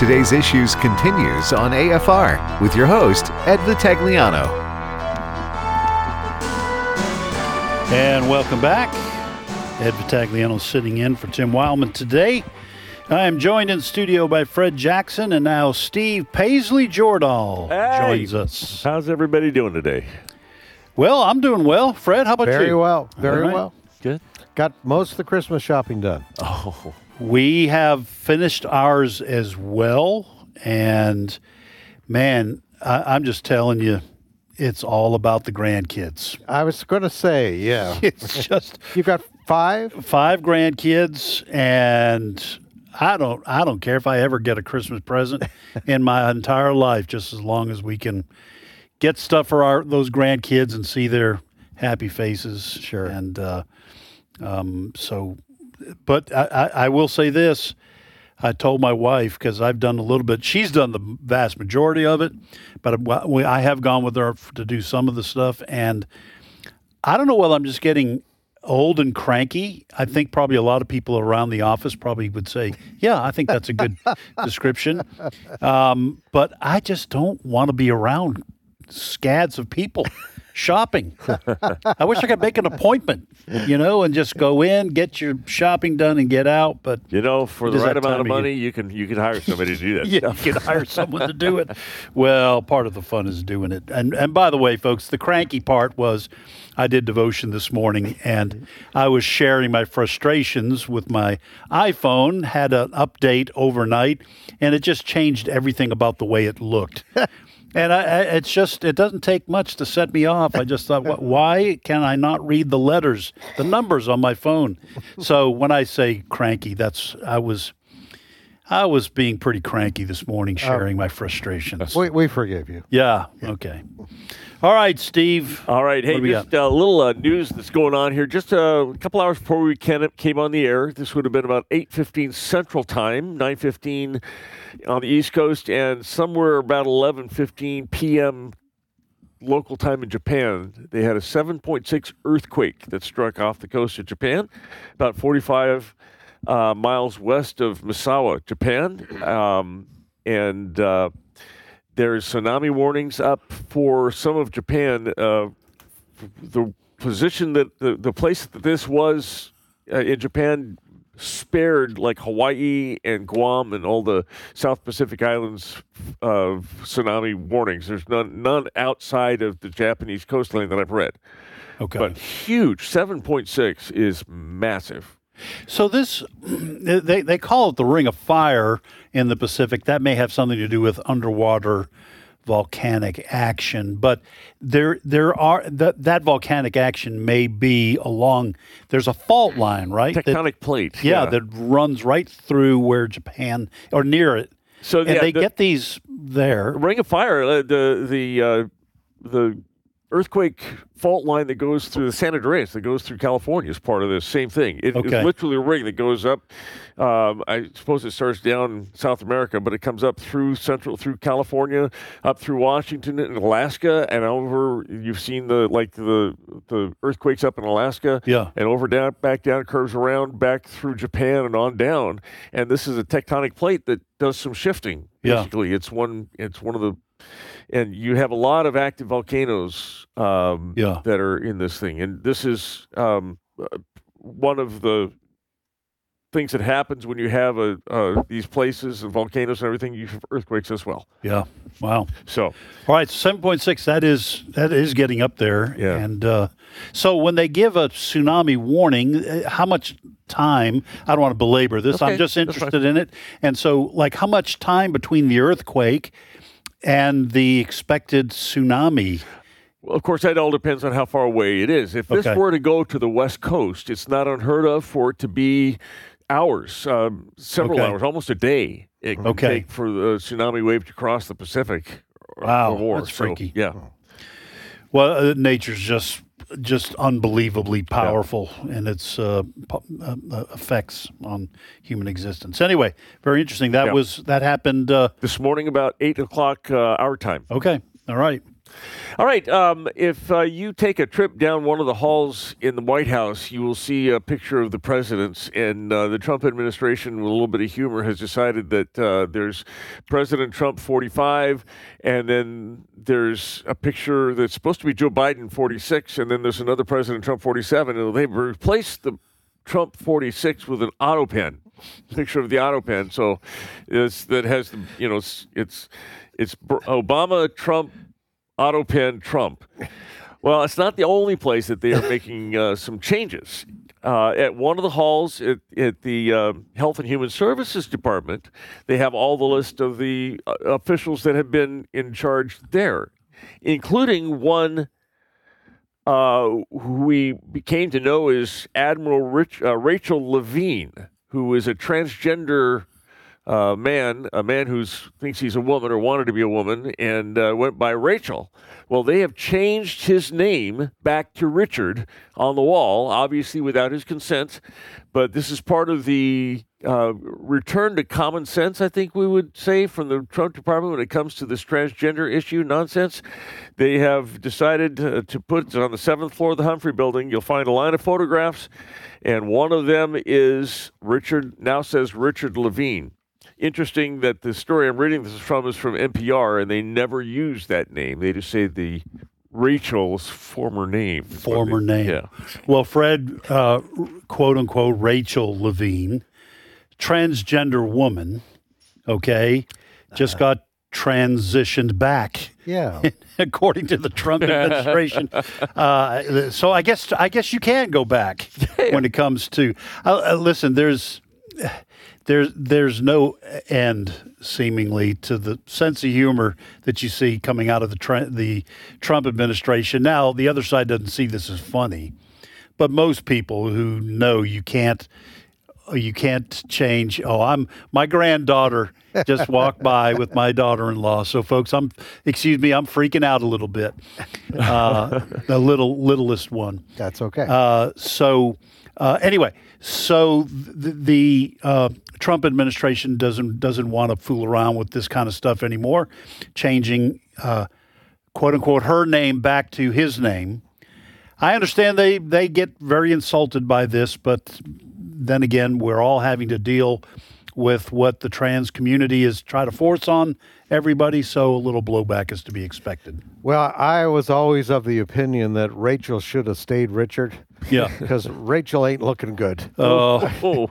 Today's Issues continues on AFR with your host, Ed Vitagliano. And welcome back. Ed Vitagliano sitting in for Tim Wildman today. I am joined in studio by Fred Jackson, and now Steve Paisley-Jordahl joins us. How's everybody doing today? Well, I'm doing well. Fred, how about you? Very well. Very right. well. Good. Got most of the Christmas shopping done. Oh, We have finished ours as well, and man, I'm just telling you, it's all about the grandkids. I was going to say, yeah. It's just You got five? 5 grandkids, and I don't care if I ever get a Christmas present in my entire life, just as long as we can get stuff for those grandkids and see their happy faces. Sure. And but I will say this. I told my wife, because I've done a little bit. She's done the vast majority of it, but I have gone with her to do some of the stuff. And I don't know whether I'm just getting old and cranky. I think probably a lot of people around the office probably would say, yeah, I think that's a good description. But I just don't want to be around scads of people shopping. I wish I could make an appointment, and just go in, get your shopping done, and get out. But for the right amount of money, you can hire somebody to do that. yeah, you can hire someone to do it. Well, part of the fun is doing it. And by the way, folks, the cranky part was I did devotion this morning, and I was sharing my frustrations with my iPhone, had an update overnight, and it just changed everything about the way it looked. And it doesn't take much to set me off. I just thought, why can I not read the letters, the numbers on my phone? So when I say cranky, I was being pretty cranky this morning, sharing my frustrations. We forgive you. Yeah. Okay. All right, Steve. All right. Hey, just a little news that's going on here. Just a couple hours before we came on the air, this would have been about 8:15 Central Time, 9:15 on the East Coast, and somewhere about 11:15 p.m. local time in Japan. They had a 7.6 earthquake that struck off the coast of Japan, about 45 miles west of Misawa, Japan. There's tsunami warnings up for some of Japan. The position that the place that this was in Japan spared like Hawaii and Guam and all the South Pacific Islands of tsunami warnings. There's none outside of the Japanese coastline that I've read. Okay. But huge, 7.6 is massive. So this, they call it the Ring of Fire in the Pacific. That may have something to do with underwater volcanic action, but there are that volcanic action may be along. There's a fault line, right? Tectonic plate. Yeah, that runs right through where Japan or near it. So and they get these there. Ring of Fire, the earthquake fault line that goes through the San Andreas, that goes through California, is part of this same thing. It's literally a ring that goes up. I suppose it starts down South America, but it comes up through California, up through Washington and Alaska, and over. You've seen the earthquakes up in Alaska, and over down, back down, curves around back through Japan and on down. And this is a tectonic plate that does some shifting. Basically, it's one of the. And you have a lot of active volcanoes that are in this thing. And this is one of the things that happens when you have these places and volcanoes and everything. You have earthquakes as well. Yeah. Wow. So, all right, 7.6. That is getting up there. Yeah. And so when they give a tsunami warning, how much time? I don't want to belabor this. Okay, I'm just interested in it. And so, how much time between the earthquake and the expected tsunami? Well, of course, that all depends on how far away it is. If this were to go to the West Coast, it's not unheard of for it to be hours, several hours, almost a day. It can take for the tsunami wave to cross the Pacific. Wow, or more. that's freaky. Yeah. Well, nature's just unbelievably powerful in its effects on human existence. Anyway, very interesting. That happened this morning about 8 o'clock our time. Okay. All right. All right. If you take a trip down one of the halls in the White House, you will see a picture of the presidents. And the Trump administration, with a little bit of humor, has decided that there's President Trump 45, and then there's a picture that's supposed to be Joe Biden 46, and then there's another President Trump 47. And they've replaced the Trump 46 with an auto pen, picture of the auto pen. So that has the, it's Obama, Trump, auto pen, Trump. Well, it's not the only place that they are making some changes. At one of the halls at the Health and Human Services Department, they have all the list of the officials that have been in charge there, including one who we came to know as Admiral Rachel Levine, who is a transgender man, a man who thinks he's a woman or wanted to be a woman, and went by Rachel. Well, they have changed his name back to Richard on the wall, obviously without his consent. But this is part of the return to common sense, I think we would say, from the Trump department when it comes to this transgender issue nonsense. They have decided to put it on the 7th floor of the Humphrey Building. You'll find a line of photographs, and one of them is now says Richard Levine. Interesting that the story I'm reading this from is from NPR, and they never use that name. They just say the Rachel's former name. Former name. Yeah. Well, Fred, quote unquote, Rachel Levine, transgender woman, okay, just got transitioned back. Yeah. According to the Trump administration. So I guess you can go back when it comes to listen, there's no end, seemingly, to the sense of humor that you see coming out of the Trump administration. Now, the other side doesn't see this as funny, but most people who know you can't change. My granddaughter just walked by with my daughter-in-law. So, folks, I'm freaking out a little bit. The littlest one. That's okay. Anyway, so the Trump administration doesn't want to fool around with this kind of stuff anymore, changing quote unquote her name back to his name. I understand they get very insulted by this, but then again, we're all having to deal with what the trans community is trying to force on everybody, so a little blowback is to be expected. Well, I was always of the opinion that Rachel should have stayed Richard. Yeah. Because Rachel ain't looking good. Well,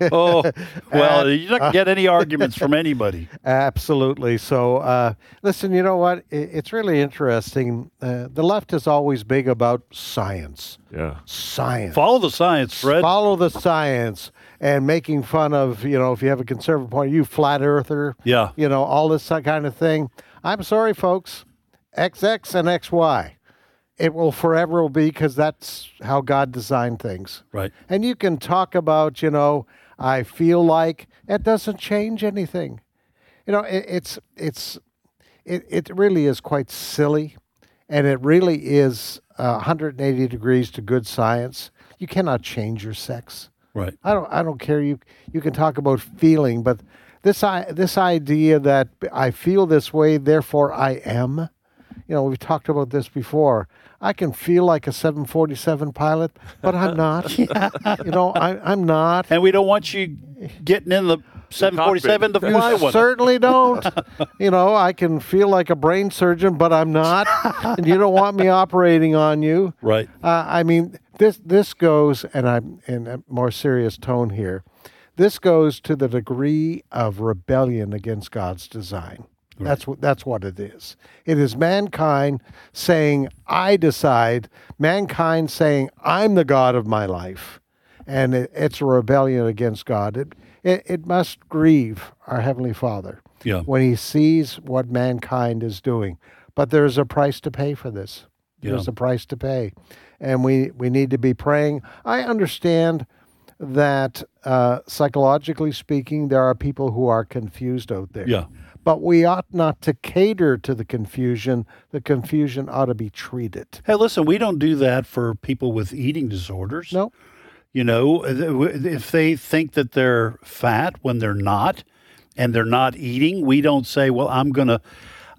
you're not going to get any arguments from anybody. Absolutely. So, listen, you know what? It's really interesting. The left is always big about science. Yeah. Science. Follow the science, Fred. Follow the science, and making fun of, if you have a conservative point of view, flat earther. Yeah. All this kind of thing. I'm sorry, folks. XX and XY. It will forever be, because that's how God designed things. Right. And you can talk about, I feel like it doesn't change anything. It really is quite silly, and it really is 180 degrees to good science. You cannot change your sex. Right. I don't care. You can talk about feeling, but this idea that I feel this way, therefore I am. We've talked about this before. I can feel like a 747 pilot, but I'm not. I'm not. And we don't want you getting in the 747 to fly one. Certainly don't. I can feel like a brain surgeon, but I'm not. And you don't want me operating on you. Right. This goes, and I'm in a more serious tone here, this goes to the degree of rebellion against God's design. Right. That's what it is. It is mankind saying, I decide, mankind saying, I'm the God of my life. And it's a rebellion against God. It must grieve our Heavenly Father when he sees what mankind is doing. But there's a price to pay for this. There's a price to pay. And we need to be praying. I understand that psychologically speaking, there are people who are confused out there. Yeah. But we ought not to cater to the confusion. The confusion ought to be treated. Hey, listen, we don't do that for people with eating disorders. No. If they think that they're fat when they're not, and they're not eating, we don't say, well, I'm going to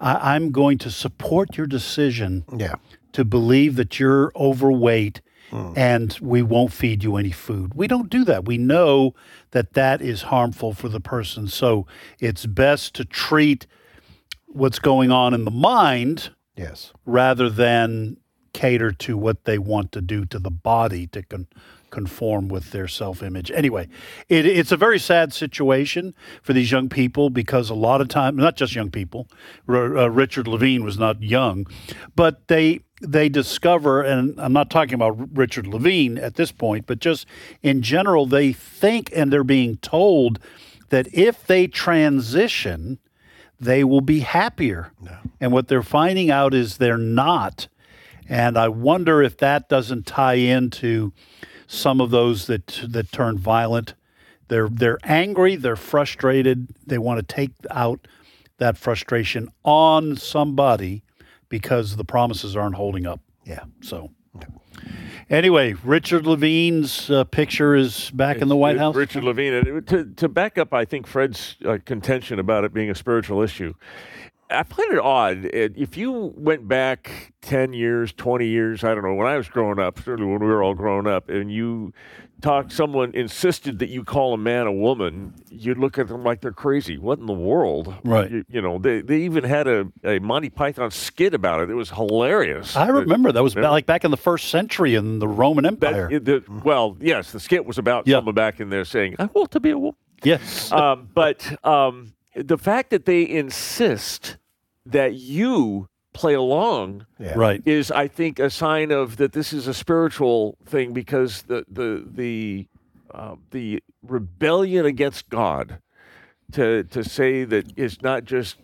I'm going to support your decision Yeah. to believe that you're overweight and we won't feed you any food. We don't do that. We know that that is harmful for the person. So it's best to treat what's going on in the mind Yes. rather than cater to what they want to do to the body to conform with their self-image. Anyway, it's a very sad situation for these young people because a lot of time, not just young people, Richard Levine was not young, but they discover, and I'm not talking about Richard Levine at this point, but just in general, they think and they're being told that if they transition, they will be happier. No. And what they're finding out is they're not. And I wonder if that doesn't tie into some of those that turn violent. They're angry, they're frustrated, they want to take out that frustration on somebody because the promises aren't holding up. Yeah. So anyway, Richard Levine's picture is back in the White House. Richard Levine. And to back up, I think Fred's contention about it being a spiritual issue, I find it odd. If you went back 10 years, 20 years, I don't know, when I was growing up, certainly when we were all growing up, and someone insisted that you call a man a woman, you'd look at them like they're crazy. What in the world? Right. They even had a Monty Python skit about it. It was hilarious. I remember that was like back in the first century in the Roman Empire. Well, yes, the skit was about someone back in there saying, I want to be a woman. Yes. But the fact that they insist that you play along right. is, I think, a sign of that this is a spiritual thing because the rebellion against God to say that it's not just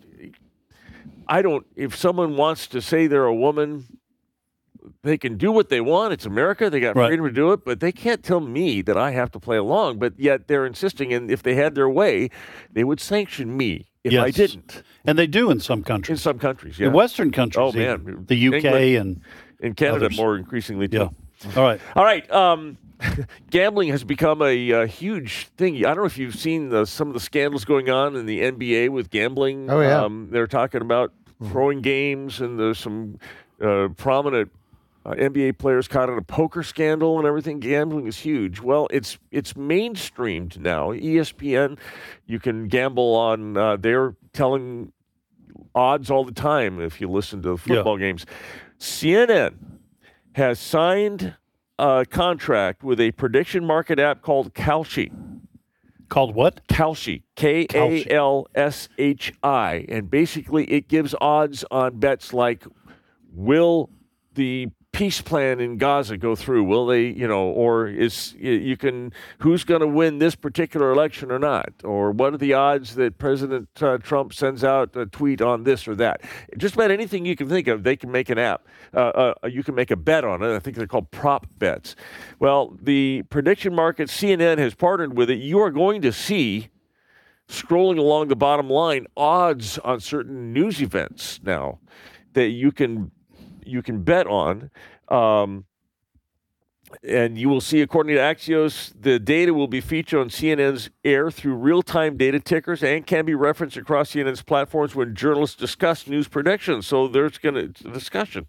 if someone wants to say they're a woman, they can do what they want. It's America. They got freedom to do it, but they can't tell me that I have to play along. But yet they're insisting, and if they had their way, they would sanction me if I didn't. And they do in some countries. In some countries, yeah. In Western countries. Oh, man. The UK England, and in Canada others. more increasingly, too. Yeah. All right. Gambling has become a huge thing. I don't know if you've seen some of the scandals going on in the NBA with gambling. Oh, yeah. They're talking about throwing games, and there's some prominent NBA players caught in a poker scandal and everything. Gambling is huge. Well, it's mainstreamed now. ESPN, you can gamble on. They're telling odds all the time if you listen to football games. CNN has signed a contract with a prediction market app called Kalshi. Called what? Kalshi. Kalshi. And basically it gives odds on bets like, will the peace plan in Gaza go through? Will they, or who's going to win this particular election or not? Or what are the odds that President Trump sends out a tweet on this or that? Just about anything you can think of, they can make an app. You can make a bet on it. I think they're called prop bets. Well, the prediction market, CNN has partnered with it. You are going to see, scrolling along the bottom line, odds on certain news events now that you can bet on, and you will see, according to Axios, the data will be featured on CNN's air through real-time data tickers and can be referenced across CNN's platforms when journalists discuss news predictions. So there's going to discussion.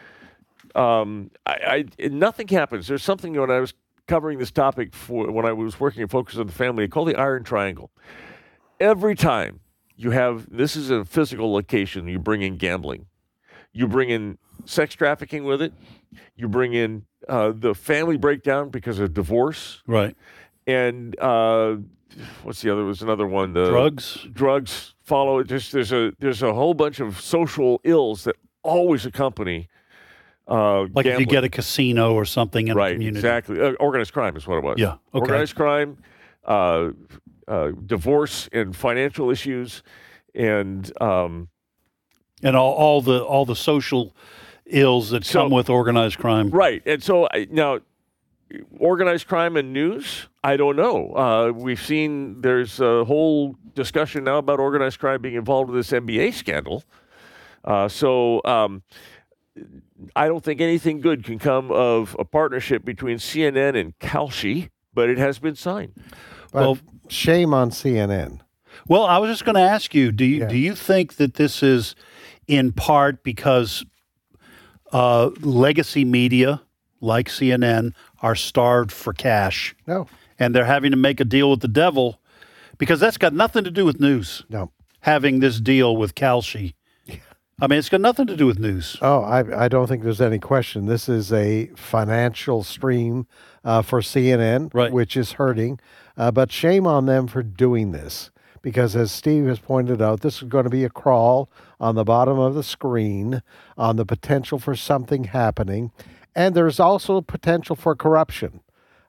Nothing happens. There's something when I was covering this topic when I was working at Focus on the Family called the Iron Triangle. Every time this is a physical location, you bring in gambling. You bring in sex trafficking with it. You bring in the family breakdown because of divorce. Right. And what's the other? There's another one. Drugs follow it. Just there's a whole bunch of social ills that always accompany like gambling. If you get a casino or something in a community. Exactly. Organized crime is what it was. Yeah. Okay. Organized crime, divorce and financial issues, and all the social ills that come with organized crime. Right. And so now, organized crime and news, I don't know. We've seen there's a whole discussion now about organized crime being involved with this NBA scandal. So I don't think anything good can come of a partnership between CNN and Kalshi, but it has been signed. Well, shame on CNN. Well, I was just going to ask you, do you think that this is in part because legacy media like CNN are starved for cash. No. And they're having to make a deal with the devil because that's got nothing to do with news. No. Having this deal with Kalshi. I mean, it's got nothing to do with news. Oh, I don't think there's any question. This is a financial stream for CNN, Right. which is hurting. But shame on them for doing this. Because as Steve has pointed out, this is going to be a crawl on the bottom of the screen on the potential for something happening. And there's also potential for corruption.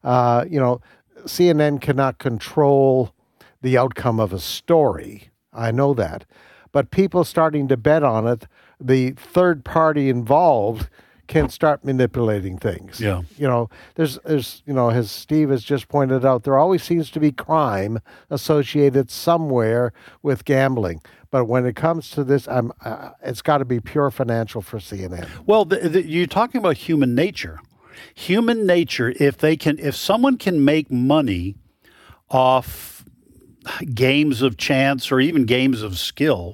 CNN cannot control the outcome of a story. I know that. But people starting to bet on it, the third party involved can start manipulating things. Yeah. There's as Steve has just pointed out, there always seems to be crime associated somewhere with gambling. But when it comes to this, it's got to be pure financial for CNN. Well, you're talking about human nature. Human nature, if someone can make money off games of chance or even games of skill,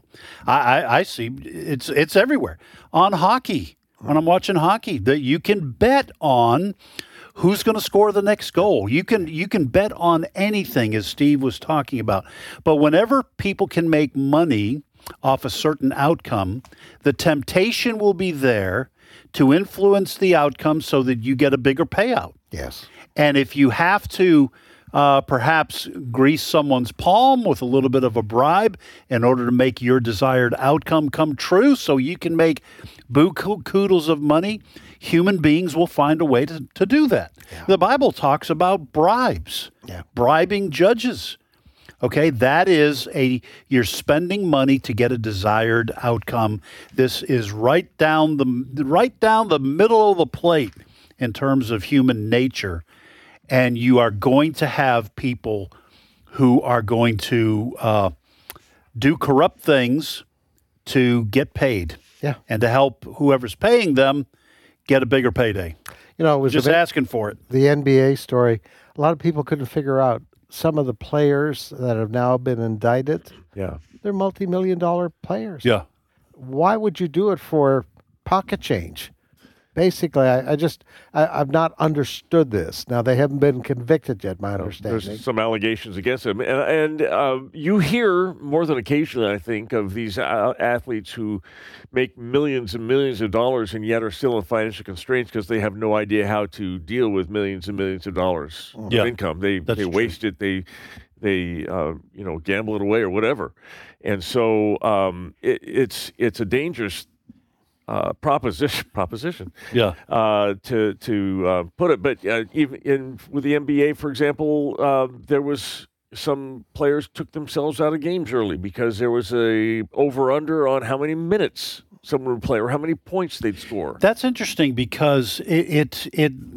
I see it's everywhere. On hockey, when I'm watching hockey, that you can bet on who's going to score the next goal. You can bet on anything, as Steve was talking about. But whenever people can make money off a certain outcome, the temptation will be there to influence the outcome so that you get a bigger payout. Yes. And if you have to perhaps grease someone's palm with a little bit of a bribe in order to make your desired outcome come true so you can make buku-koodles of money, human beings will find a way to do that. Yeah. The Bible talks about bribes, bribing judges. Okay, that is you're spending money to get a desired outcome. This is right down the middle of the plate in terms of human nature. And you are going to have people who are going to do corrupt things to get paid. Yeah. And to help whoever's paying them get a bigger payday. It was just asking for it. The NBA story, a lot of people couldn't figure out some of the players that have now been indicted. Yeah. They're multi-million-dollar players. Yeah. Why would you do it for pocket change? Basically, I've not understood this. Now, they haven't been convicted yet, my understanding. There's some allegations against them. And you hear more than occasionally, I think, of these athletes who make millions and millions of dollars and yet are still in financial constraints because they have no idea how to deal with millions and millions of dollars of income. They waste it. They gamble it away or whatever. And so it's a dangerous proposition. Yeah. To put it, but even with the NBA, for example, there was some players took themselves out of games early because there was a over/under on how many minutes someone would play or how many points they'd score. That's interesting because it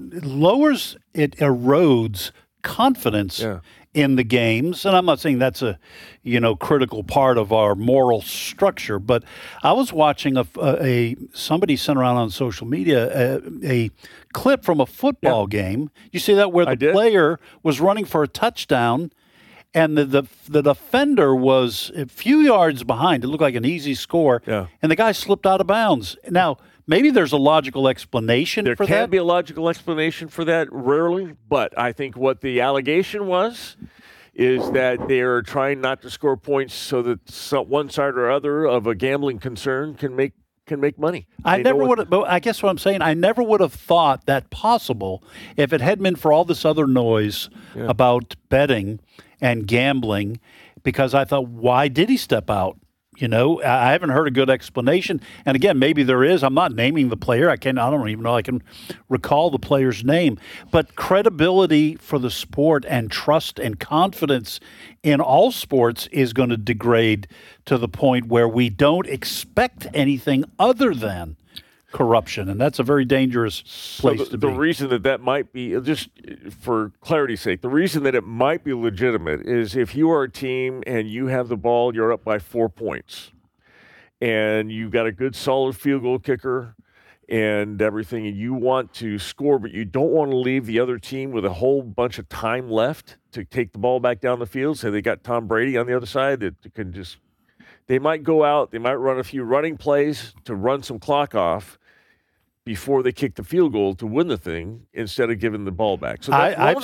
erodes confidence in the games. And I'm not saying that's a, critical part of our moral structure, but I was watching somebody sent around on social media a clip from a football game. You see that where the player was running for a touchdown and the defender was a few yards behind. It looked like an easy score. Yeah. And the guy slipped out of bounds. Now, maybe there's a logical explanation for that. There can be a logical explanation for that, rarely. But I think what the allegation is that they're trying not to score points so that one side or other of a gambling concern can make money. I guess what I'm saying, I never would have thought that possible if it hadn't been for all this other noise about betting and gambling, because I thought, why did he step out? I haven't heard a good explanation. And again, maybe there is. I'm not naming the player. I don't even know I can recall the player's name. But credibility for the sport and trust and confidence in all sports is going to degrade to the point where we don't expect anything other than corruption, and that's a very dangerous place to be. The reason that might be, just for clarity's sake, the reason that it might be legitimate is if you are a team and you have the ball, you're up by 4 points, and you've got a good solid field goal kicker and everything, and you want to score, but you don't want to leave the other team with a whole bunch of time left to take the ball back down the field. So they got Tom Brady on the other side that can just they might go out, they might run a few running plays to run some clock off before they kick the field goal to win the thing instead of giving the ball back. So I've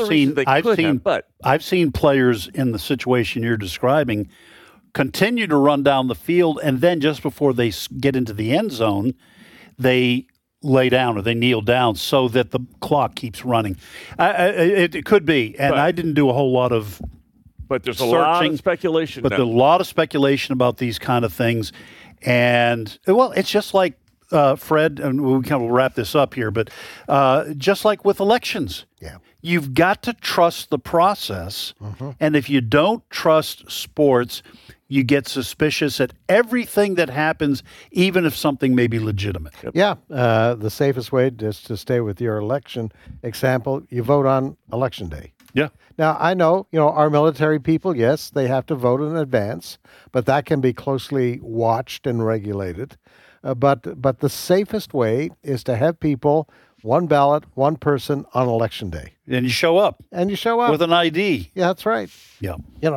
seen players in the situation you're describing continue to run down the field, and then just before they get into the end zone, they lay down or they kneel down so that the clock keeps running. It could be, and I didn't do a whole lot of but there's searching, a lot of speculation. But there's a lot of speculation about these kind of things, and well, it's just like Fred, and we kind of wrap this up here, but just like with elections, you've got to trust the process, and if you don't trust sports, you get suspicious at everything that happens, even if something may be legitimate. Yeah, the safest way is to stay with your election example. You vote on election day. Yeah. Now, I know, our military people, yes, they have to vote in advance, but that can be closely watched and regulated. But the safest way is to have people, one ballot, one person on election day. And you show up. With an ID. Yeah, that's right. Yeah.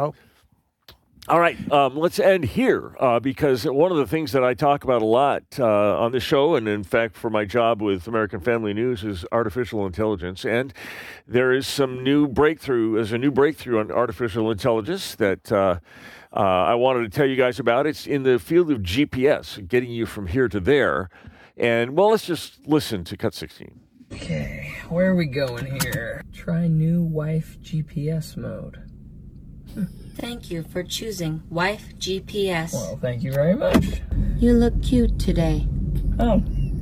All right, let's end here because one of the things that I talk about a lot on this show, and in fact for my job with American Family News, is artificial intelligence. And there is a new breakthrough on artificial intelligence that I wanted to tell you guys about. It's in the field of GPS, getting you from here to there. And, well, let's just listen to Cut 16. Okay, where are we going here? Try new wife GPS mode. Thank you for choosing Wife GPS. Well, thank you very much. You look cute today. Oh.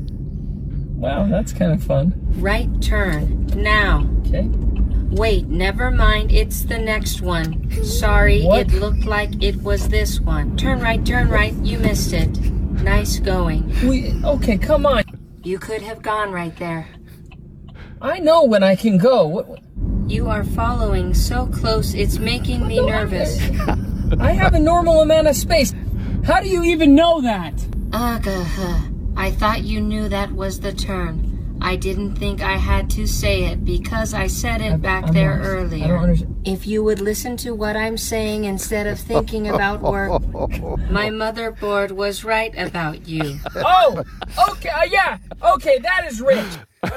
Wow, that's kind of fun. Right turn, now. Okay. Wait, never mind, it's the next one. Sorry, What? It looked like it was this one. Turn right, you missed it. Nice going. Okay, come on. You could have gone right there. I know when I can go. You are following so close, it's making me nervous. I have a normal amount of space. How do you even know that? I thought you knew that was the turn. I didn't think I had to say it because I said it back there earlier. I don't understand. If you would listen to what I'm saying instead of thinking about work, my motherboard was right about you. Oh, okay, yeah, okay, that is rich.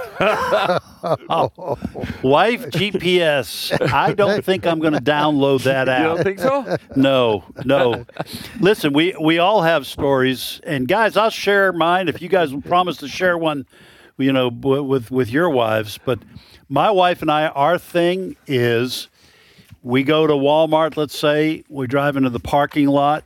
Wife GPS. I don't think I'm going to download that app. You don't think so? No. Listen, we all have stories, and guys, I'll share mine if you guys promise to share one, with your wives. But my wife and I, our thing is, we go to Walmart. Let's say we drive into the parking lot.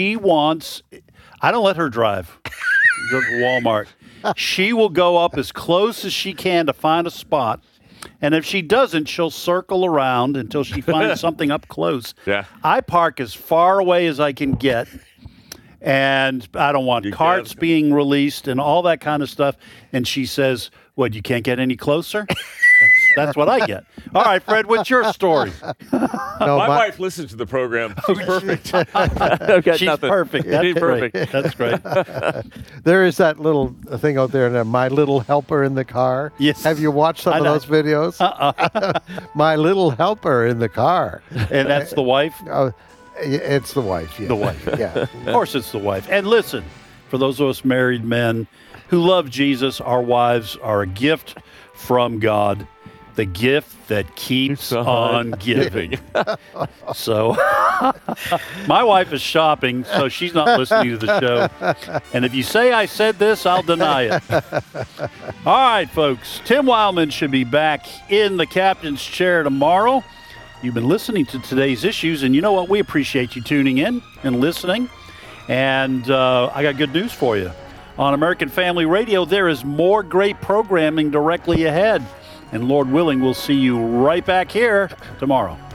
I don't let her drive. Go to Walmart. She will go up as close as she can to find a spot. And if she doesn't, she'll circle around until she finds something up close. Yeah. I park as far away as I can get. And I don't want carts being released and all that kind of stuff. And she says, what, you can't get any closer? That's what I get. All right, Fred, what's your story? My wife listens to the program. She's perfect. She's perfect. That's perfect. Great. That's great. There is that little thing out there, My Little Helper in the Car. Yes. Have you watched some of those videos? My Little Helper in the Car. And that's the wife? It's the wife, yeah. The wife. Yeah. Of course it's the wife. And listen, for those of us married men who love Jesus, our wives are a gift from God. The gift that keeps on giving. So, my wife is shopping, so she's not listening to the show. And if you say I said this, I'll deny it. All right, folks. Tim Wildman should be back in the captain's chair tomorrow. You've been listening to today's issues, and you know what? We appreciate you tuning in and listening. And I got good news for you. On American Family Radio, there is more great programming directly ahead. And Lord willing, we'll see you right back here tomorrow.